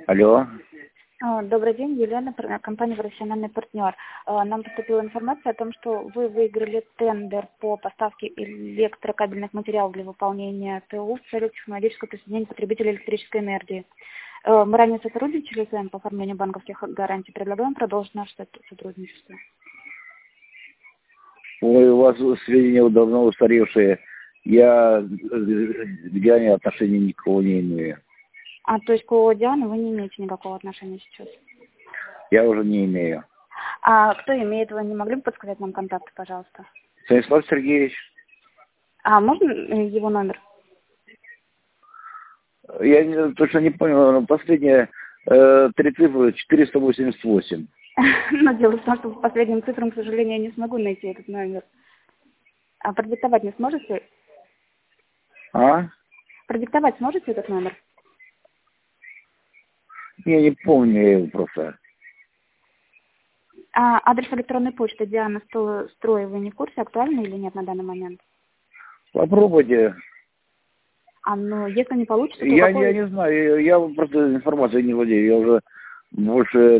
Алло. Добрый день, Елена, компания «Профессиональный партнер». Нам поступила информация о том, что вы выиграли тендер по поставке электрокабельных материалов для выполнения ТУ в целях технологического присоединения потребителей электрической энергии. Мы ранее сотрудничали с вами по оформлению банковских гарантий. Предлагаем продолжить наше сотрудничество. Ой, у вас сведения давно устаревшие. Я к Диане отношения никакого не имею. То есть к ООО «Диана» вы не имеете никакого отношения сейчас? Я уже не имею. А кто имеет? Вы не могли бы подсказать нам контакты, пожалуйста? Станислав Сергеевич. Можно его номер? Я точно не понял, но последние 3 цифры 488. Но дело в том, что по последним цифрам, к сожалению, я не смогу найти этот номер. А продиктовать не сможете? Продиктовать сможете этот номер? Я не помню я его просто. Адрес электронной почты Диана Строй, вы не в курсе, актуальный или нет на данный момент? Попробуйте. Но если не получится, то Я не знаю, я просто информацией не владею. Я уже больше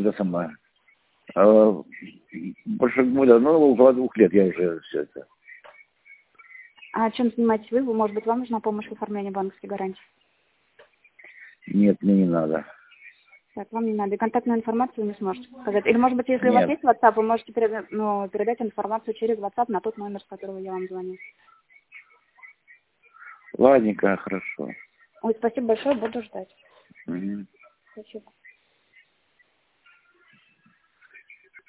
больше года, около 2 лет я уже все это. А чем занимаетесь вы? Может быть, вам нужна помощь в оформлении банковской гарантии? Нет, мне не надо. Так, вам не надо. И контактную информацию вы не сможете сказать. Или, может быть, если у вас Нет. есть WhatsApp, вы можете передать информацию через WhatsApp на тот номер, с которого я вам звоню. Ладненько, хорошо. Ой, спасибо большое, буду ждать. Угу. Спасибо.